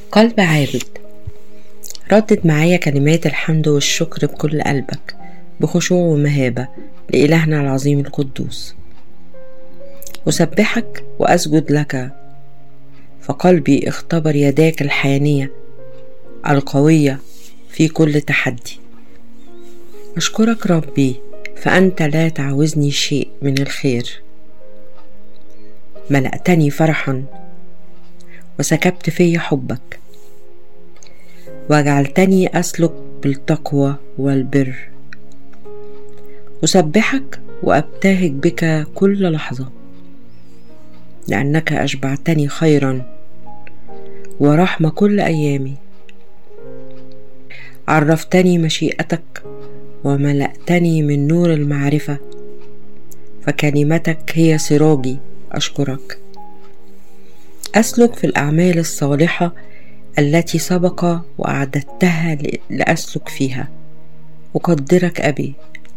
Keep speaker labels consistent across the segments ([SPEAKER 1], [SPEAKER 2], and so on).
[SPEAKER 1] قلب عابد. ردد معايا كلمات الحمد والشكر بكل قلبك بخشوع ومهابة لإلهنا العظيم القدوس. أسبحك وأسجد لك، فقلبي اختبر يداك الحانية القوية في كل تحدي. أشكرك ربي، فأنت لا تعوزني شيء من الخير. ملأتني فرحا وسكبت في حبك، وجعلتني أسلك بالتقوى والبر. أسبحك وأبتهج بك كل لحظة، لأنك أشبعتني خيرا ورحمة كل أيامي. عرفتني مشيئتك وملأتني من نور المعرفة، فكلمتك هي سراجي. أشكرك. أسلك في الأعمال الصالحة التي سبق وأعددتها لأسلك فيها. أقدرك أبي،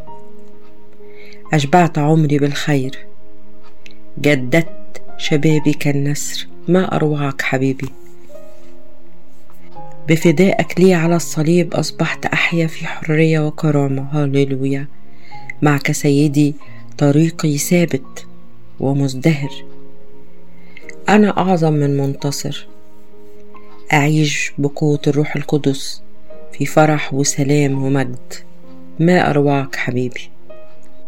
[SPEAKER 1] أشبعت عمري بالخير، جددت شبابي كالنسر. ما أروعك حبيبي، بفدائك لي على الصليب أصبحت أحيا في حرية وكرامة. هاليلويا. معك سيدي طريقي ثابت ومزدهر. أنا أعظم من منتصر، أعيش بقوة الروح القدس في فرح وسلام ومجد. ما أروعك حبيبي.